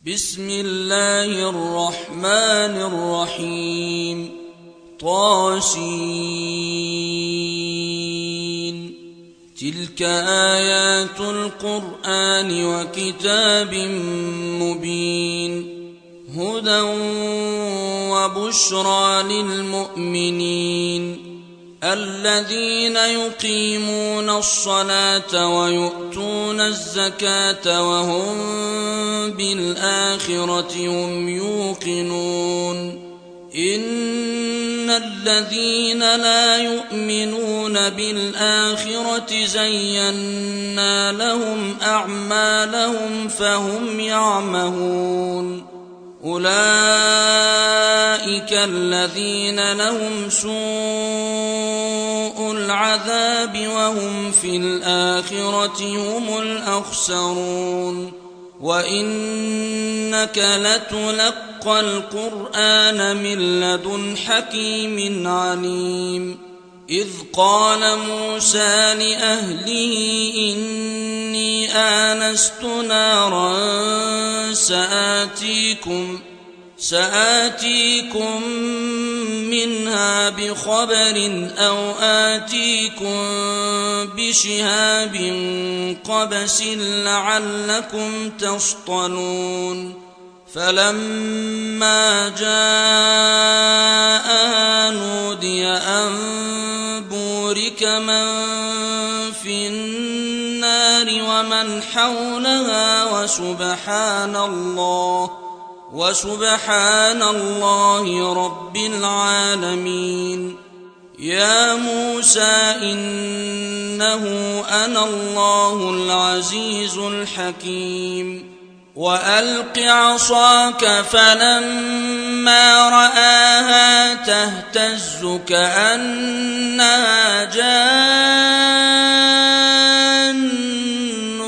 بسم الله الرحمن الرحيم طاسين تلك آيات القرآن وكتاب مبين هدى وبشرى للمؤمنين الذين يقيمون الصلاة ويؤتون الزكاة وهم بالآخرة هم يوقنون إن الذين لا يؤمنون بالآخرة زينا لهم أعمالهم فهم يعمهون أولئك الذين لهم سوء العذاب وهم في الآخرة هم الأخسرون وإنك لتلقى القرآن من لدن حكيم عليم إذ قال موسى لأهله إني آنست نارا سآتيكم منها بخبر أو آتيكم بشهاب قبس لعلكم تصطلون فلما جاءها نودي أن بورك من في النار ومن حولها وسبحان الله رب العالمين يا موسى إنه أنا الله العزيز الحكيم وألق عصاك فلما رآها تهتز كأنها جان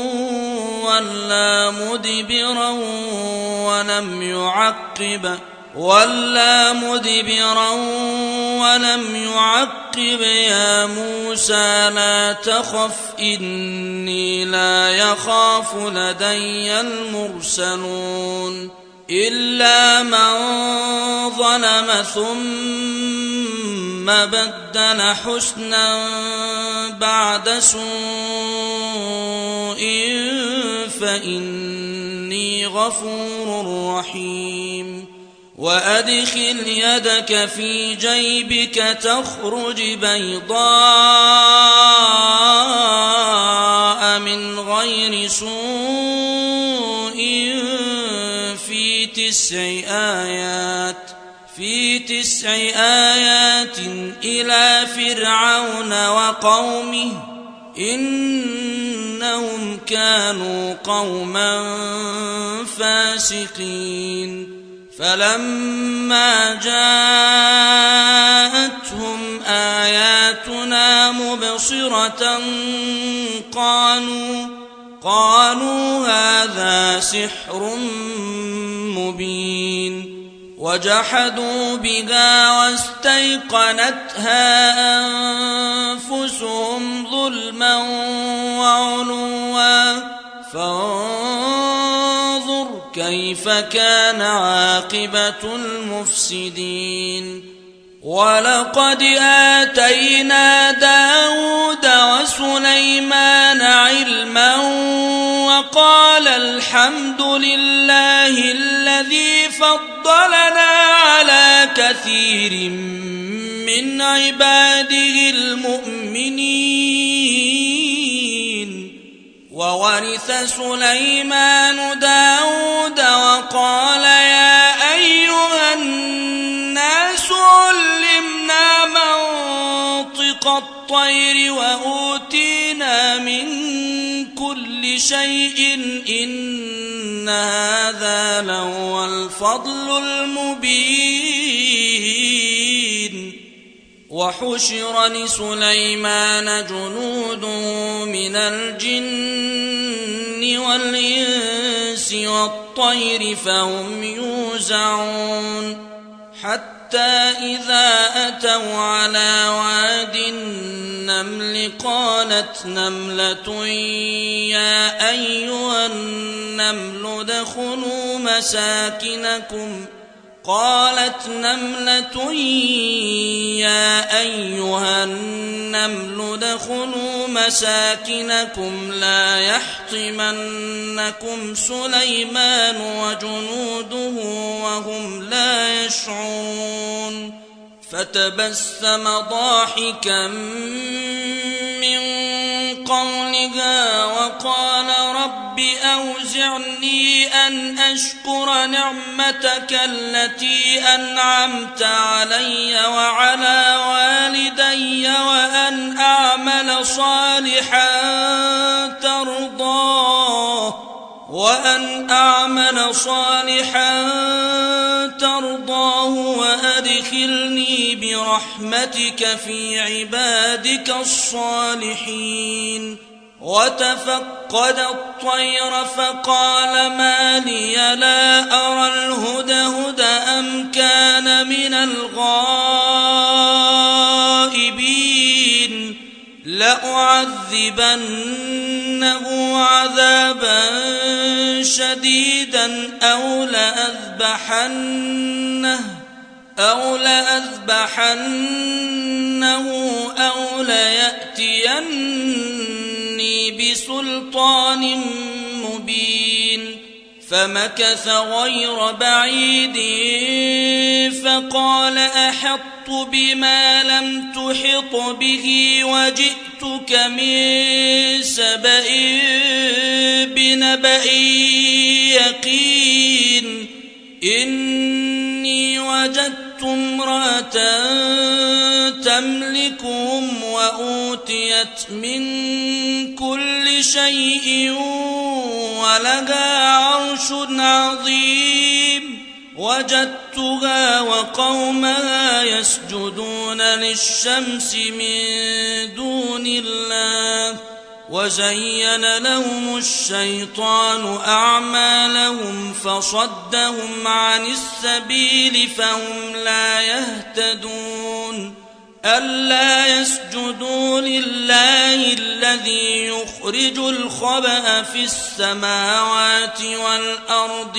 ولا مدبرا ولم يعقب يا موسى لا تخف إني لا يخاف لدي المرسلون إلا من ظلم ثم بدل حسنا بعد سوء فإني غفور رحيم وأدخل يدك في جيبك تخرج بيضاء من غير سوء في تسع آيات إلى فرعون وقومه إنهم كانوا قوما فاسقين فلما جاءتهم آياتنا مبصرة قالوا هذا سحر مبين وجحدوا بها واستيقنتها أنفسهم ظلما وعلوا فانظر كيف كان عاقبة المفسدين ولقد آتينا داود وسليمان علما وقال الحمد لله الذي فضلنا على كثير من عباده المؤمنين وورث سليمان داود وقال يا أيها الناس علمنا منطق الطير وأوتينا من كل شيء إن هذا لهو الفضل المبين وحشر لسليمان جنود من الجن والإنس والطير فهم يوزعون حتى حتى إذا أتوا على واد النمل قالت نملة يا أيها النمل ادخلوا مساكنكم لا يحطمنكم سليمان وجنوده وهم لا يشعرون فتبسم ضاحكا من قولها وقال رب أوزعني أن أشكر نعمتك التي أنعمت علي وعلى والدي وأن أعمل صالحا ترضاه وأدخلني برحمتك في عبادك الصالحين وتفقد الطير فقال ما لي لا أرى الهدهد أم كان من الغائبين لأعذبنه عذابا شديدا أو لأذبحنه أو ليأتيني بسلطان مبين فمكث غير بعيد فقال أحطت بما لم تحط به وجئتك من سبأ بنبأ يقين إني وجدت امرأة تملكهم وأوتيت من كل شيء ولها عرش عظيم وجدتها وقومها يسجدون للشمس من دون الله وزين لهم الشيطان أعمالهم فصدهم عن السبيل فهم لا يهتدون ألا يسجدوا لله الذي يخرج الخبأ في السماوات والأرض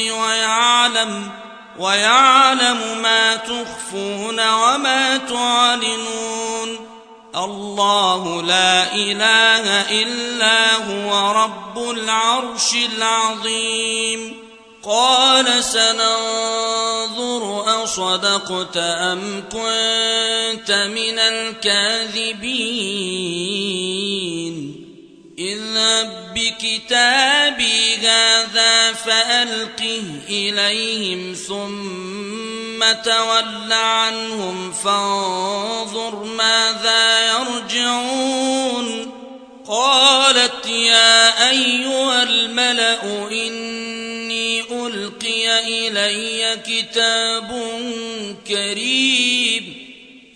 ويعلم ما تخفون وما تعلنون الله لا إله إلا هو رب العرش العظيم قال سننظر أصدقت أم كنت من الكاذبين اذهب بكتابي هذا فألقه إليهم ثم تول عنهم فانظر ماذا يرجعون قالت يا أيها الملأ إني ألقي إلي كتاب كريم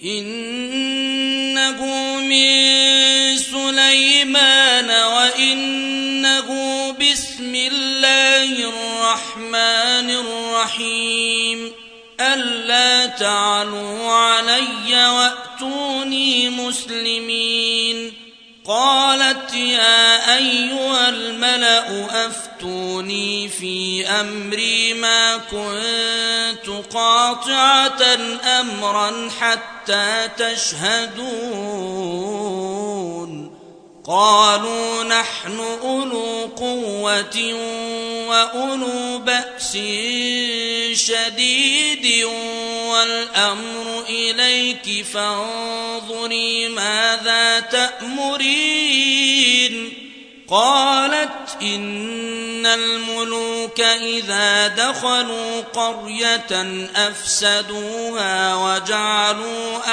إنه من سليمان وإنه بسم الله الرحمن الرحيم ألا تعلوا علي وأتوني مسلمين قالت يا أيها الملأ أفتوني في أمري ما كنت قاطعة أمرا حتى تشهدون قالوا نحن أولو قوة وأولو بأس شديد والأمر إليك فانظري ماذا تأمرين قالت إن الملوك إذا دخلوا قرية أفسدوها وجعلوا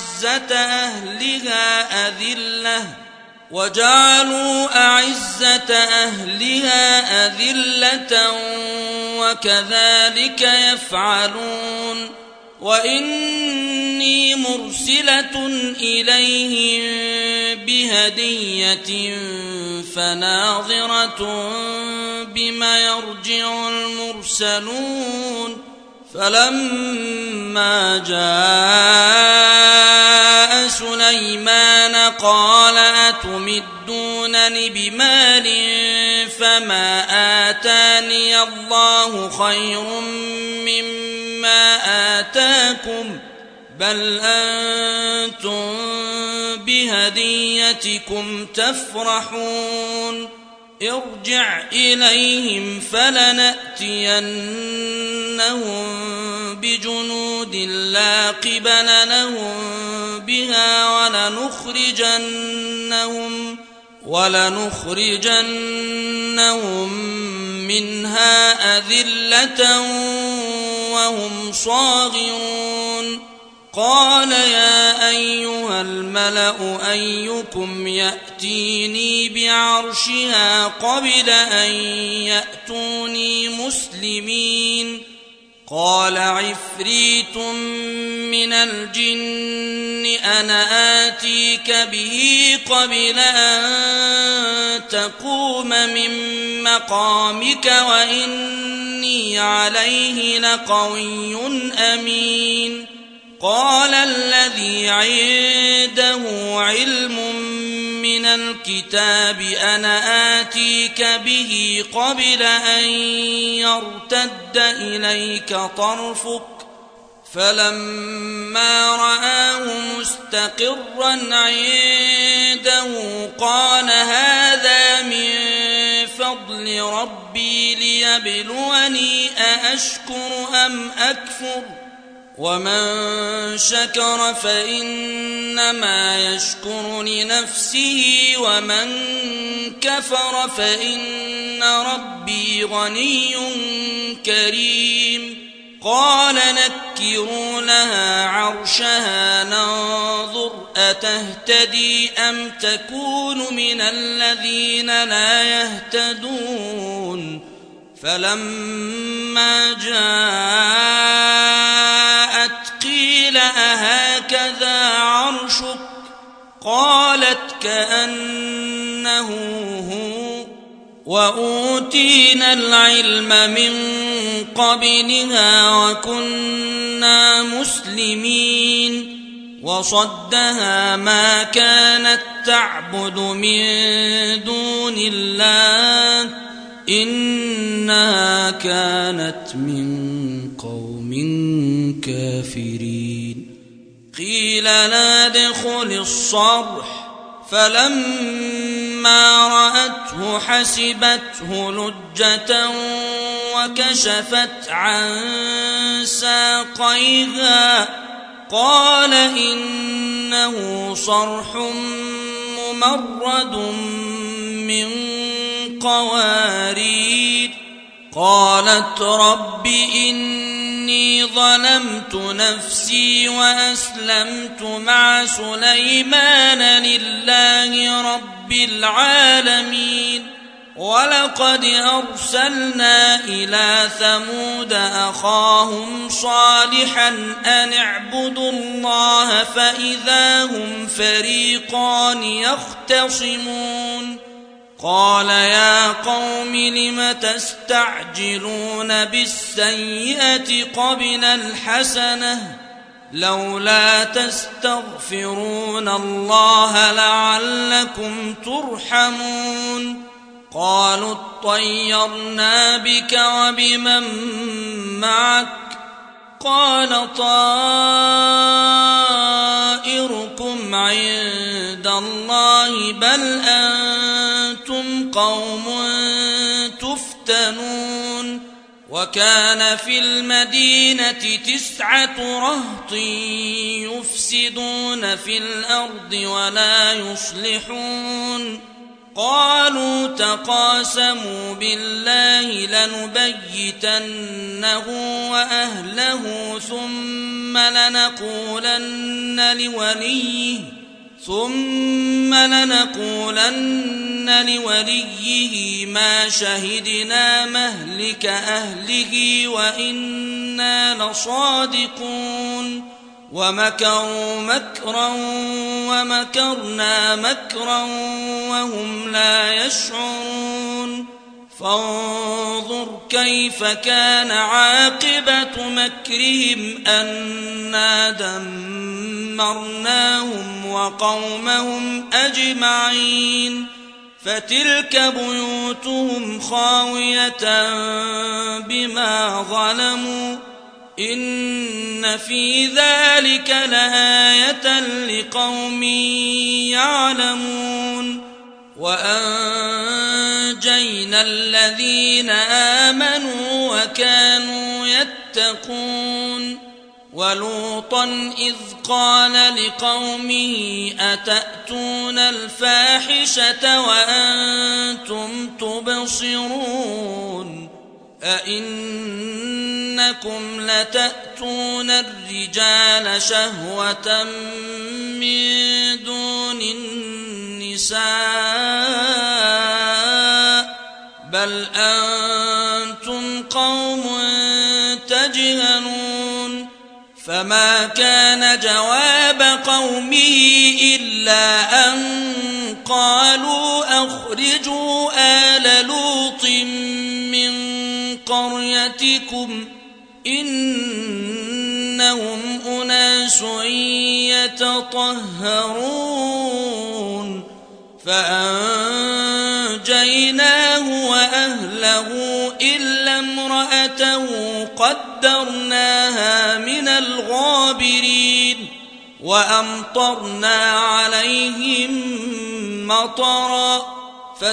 أعزة أهلها أذلة وكذلك يفعلون وإني مرسلة إليهم بهدية فناظرة بما يرجع المرسلون فلما جاء سليمان قال أتمدونني بمال فما آتاني الله خير مما آتاكم بل أنتم بهديتكم تفرحون ارجع إليهم فلنأتينهم بجنود لا قبل لهم بها ولنخرجنهم منها أذلة وهم صاغرون قال يا أيها الملأ أيكم يأتيني بعرشها قبل أن يأتوني مسلمين قال عفريت من الجن أنا آتيك به قبل أن تقوم من مقامك وإني عليه لقوي أمين قال الذي عنده علم من الكتاب أنا آتيك به قبل أن يرتد إليك طرفك فلما رآه مستقرا عنده قال هذا من فضل ربي ليبلوني أأشكر أم أكفر ومن شكر فإنما يشكر لنفسه ومن كفر فإن ربي غني كريم قال نكروا لها عرشها ننظر أتهتدي أم تكون من الذين لا يهتدون فلما جاءت قيل أهكذا عرشك قالت كأنه هو وأوتينا العلم من قبلها وكنا مسلمين وصدها ما كانت تعبد من دون الله إنها كانت من قوم كافرين قيل لا ادخل الصرح فلما رأته حسبته لجة وكشفت عن ساقيها قال إنه صرح ممرد من قوارير قالت رب إني ظلمت نفسي وأسلمت مع سليمان لله رب العالمين ولقد أرسلنا إلى ثمود أخاهم صالحا أن اعبدوا الله فإذا هم فريقان يختصمون قال يا قوم لم تستعجلون بالسيئة قبل الحسنة لولا تستغفرون الله لعلكم ترحمون قالوا اطيرنا بك وبمن معك قال طائركم عند الله بل أنتم قوم تفتنون وكان في المدينة 9 رهط يفسدون في الأرض ولا يصلحون قالوا تقاسموا بالله لنبيتنه وأهله ثم لنقولن لوليه ما شهدنا مهلك أهله وإنا لصادقون ومكروا مكرا ومكرنا مكرا وهم لا يشعرون فانظر كيف كان عاقبة مكرهم أنا دمرناهم وقومهم أجمعين فتلك بيوتهم خاوية بما ظلموا إن في ذلك لآية لقوم يعلمون وأنجينا الذين آمنوا وكانوا يتقون ولوطا إذ قال لقومه أتأتون الفاحشة وأنتم تبصرون أئنكم لتأتون الرجال شهوة من دون النساء بل أنتم قوم تجهلون فما كان جواب قومه إلا أن قالوا أخرجوا آل لوط من قريتكم إنهم أناس يتطهرون فأنجيناه وأهله إلا امرأته قدرناها من الغابرين وأمطرنا عليهم مطرا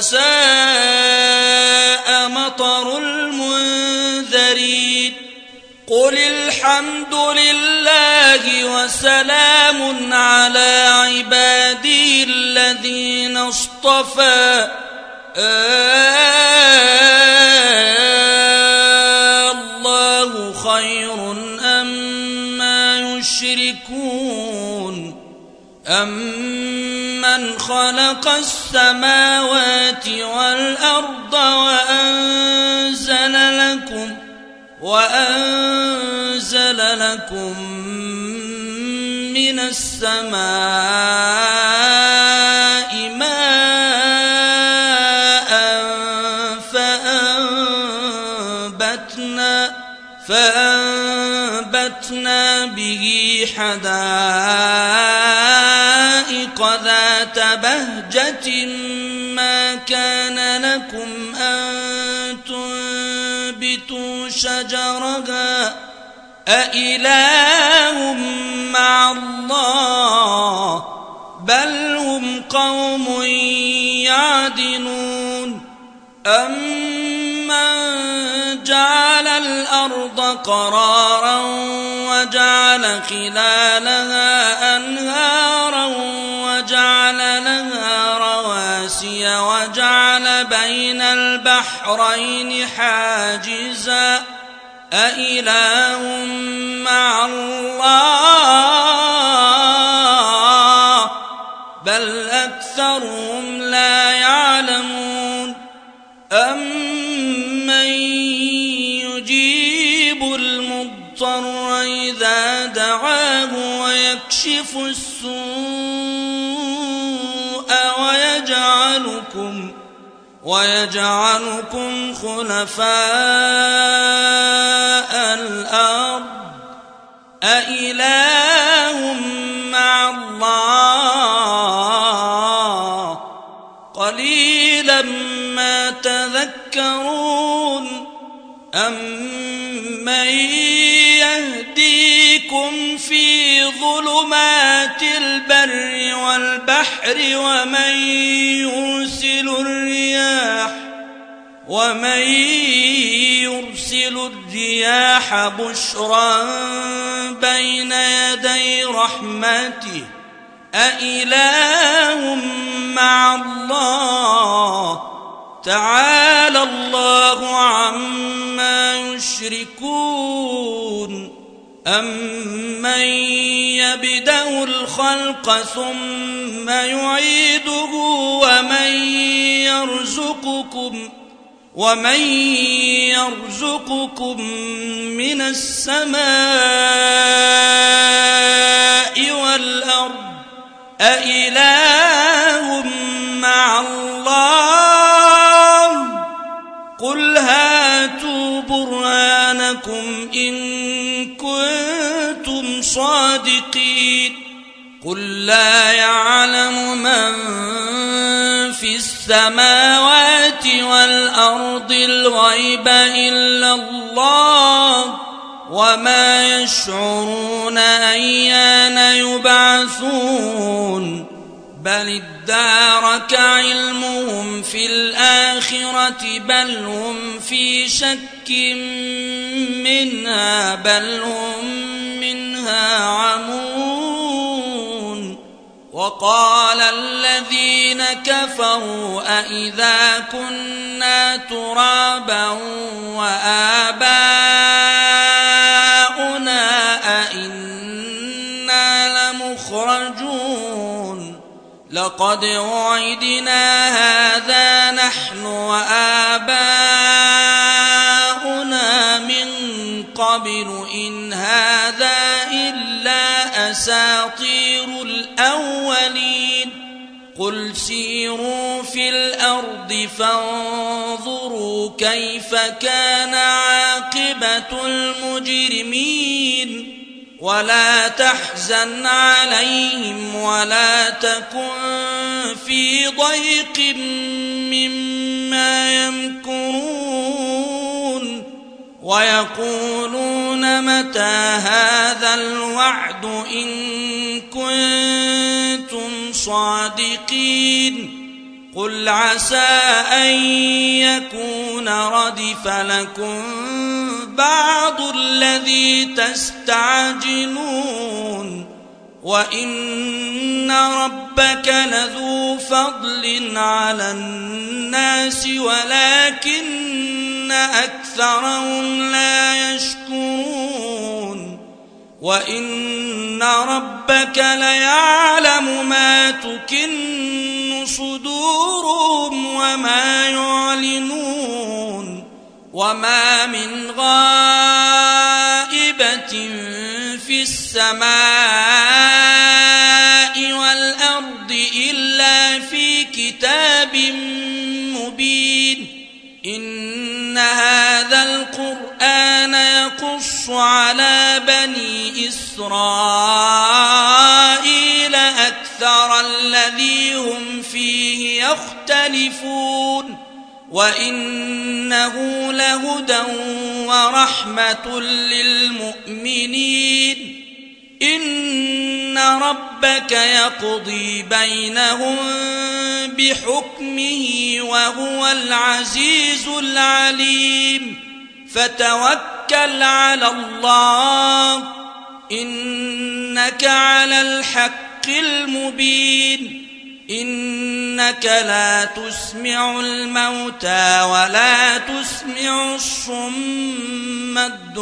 فساء مطر المنذرين قل الحمد لله وسلام على عباده الذين اصطفى الله خير أما يشركون أمن خلق السماوات والأرض وأنزل لكم من السماء ماء فأنبتنا به حدائق ذات بهجة ما كان لكم أن تنبتوا شجرها أإله مع الله بل هم قوم يعدلون أمن جعل الأرض قرارا وجعل خلالها أنهارا وجعل لها رواسي وجعل بين البحرين حاجزا أإله مع الله بل أكثرهم لا يعلمون أمن يجيب المضطر إذا دعاه ويكشف السوء ويجعلكم خلفاء الأرض أإله مع الله قليلا ما تذكرون أمن يهديكم في ظلمات البر والبحر ومن يرسل الرياح بشرا بين يدي رحمته أإله مع الله تعالى الله عما يشركون أمن يبدأ الخلق ثم يعيده ومن يرزقكم من السماء والأرض أإله مع الله برهانكم إن كنتم صادقين قل لا يعلم من في السماوات والأرض الغيب إلا الله وما يشعرون أيان يبعثون بل ادارك علمهم في الآخرة بل هم في شك منها بل هم منها عمون وقال الذين كفروا أإذا كنا ترابا وآباؤنا أإنا لمخرجون لقد وعدنا هذا نحن وآباؤنا من قبل إن هذا إلا أساطير الأولين قل سيروا في الأرض فانظروا كيف كان عاقبة المجرمين ولا تحزن عليهم ولا تكن في ضيق مما يمكرون ويقولون متى هذا الوعد إن كنتم صادقين قل عسى أن يكون ردف لكم بعض الذي تستعجلون وإن ربك لذو فضل على الناس ولكن أكثرهم لا يشكرون وإن ربك ليعلم ما تكن صدورهم وما يعلنون وما من غائبة في السماء والأرض إلا في كتاب مبين إن هذا القرآن يقص على بني إسرائيل أكثر الذي هم فيه يختلفون وإنه لهدى ورحمة للمؤمنين إن ربك يقضي بينهم بحكمه وهو العزيز العليم فتوكل على الله إنك على الحق المبين إنك لا تسمع الموتى ولا تسمع الصم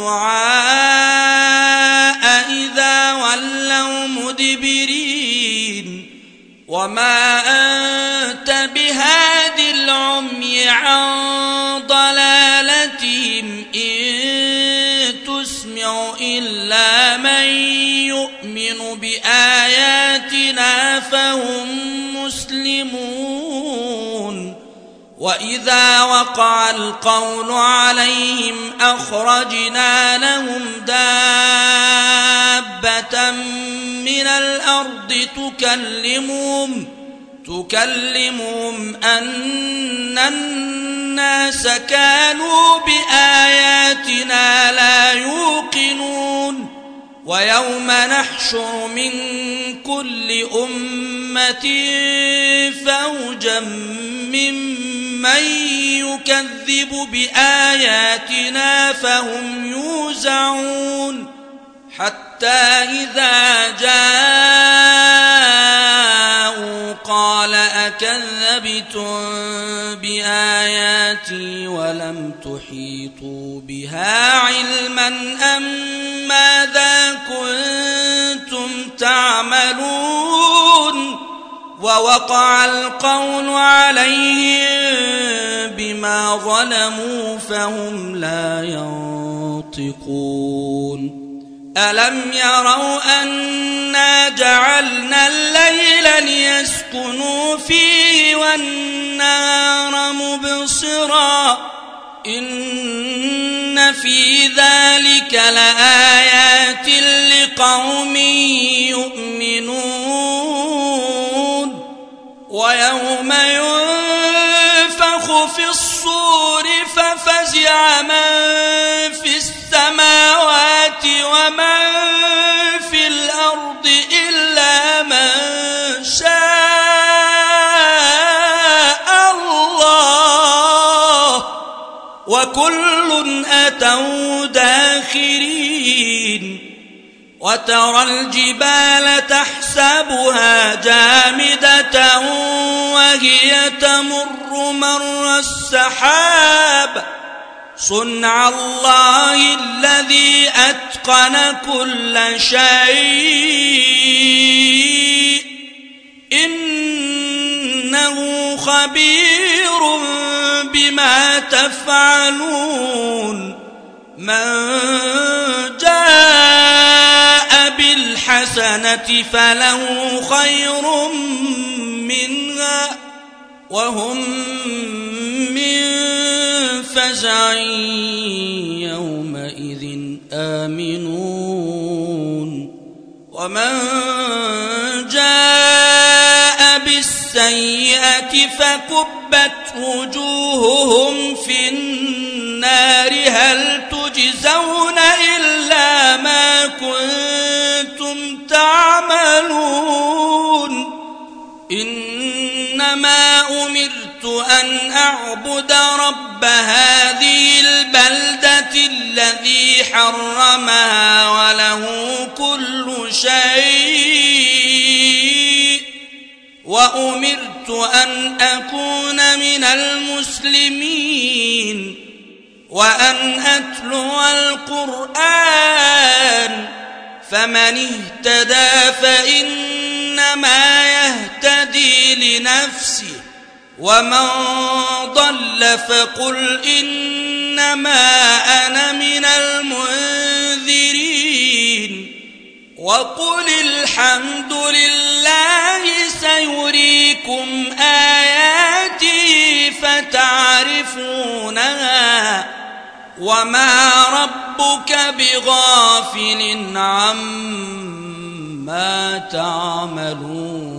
الدعاء إذا ولوا مدبرين وما أنت بهاد العمي عن ضلالتهم إن تسمع إلا من يؤمن بآياتنا فهم مسلمون وإذا وقع القول عليهم أخرجنا لهم دابة من الأرض تكلمهم أن الناس كانوا بآياتنا لا يوقنون ويوم نحشر من كل أمة فوجا ممن يكذب بآياتنا فهم يوزعون حتى إذا جاءوا قال أكذبتم بآياتي ولم تحيطوا بها علما أم ماذا كنتم تعملون ووقع القول عليهم بما ظلموا فهم لا ينطقون ألم يروا أنا جعلنا الليل ليسكنوا فيه والنهار مبصرا إن إن في ذلك لآيات لقوم يؤمنون ويوم ينفخ في الصور ففزع من في السماوات ومن في الأرض إلا من شاء الله وكل أتوا داخرين وترى الجبال تحسبها جامدة وهي تمر مر السحاب صنع الله الذي أتقن كل شيء إنه خبير بما تفعلون من جاء بالحسنة فله خير منها وهم من فزع يومئذ آمنون ومن جاء بالسيئة فكبت وجوههم في النار هل تجزون إلا ما كنتم تعملون إنما أمرت أن أعبد رب هذه البلدة الذي حرمها وله كل شيء وأمرت أن أكون من المسلمين وأن أتلو القرآن فمن اهتدى فإنما يهتدي لنفسه ومن ضل فقل إنما أنا من المنذرين وقل الحمد لله سيريكم آياته فتعرفونها وما ربك بغافل عما تعملون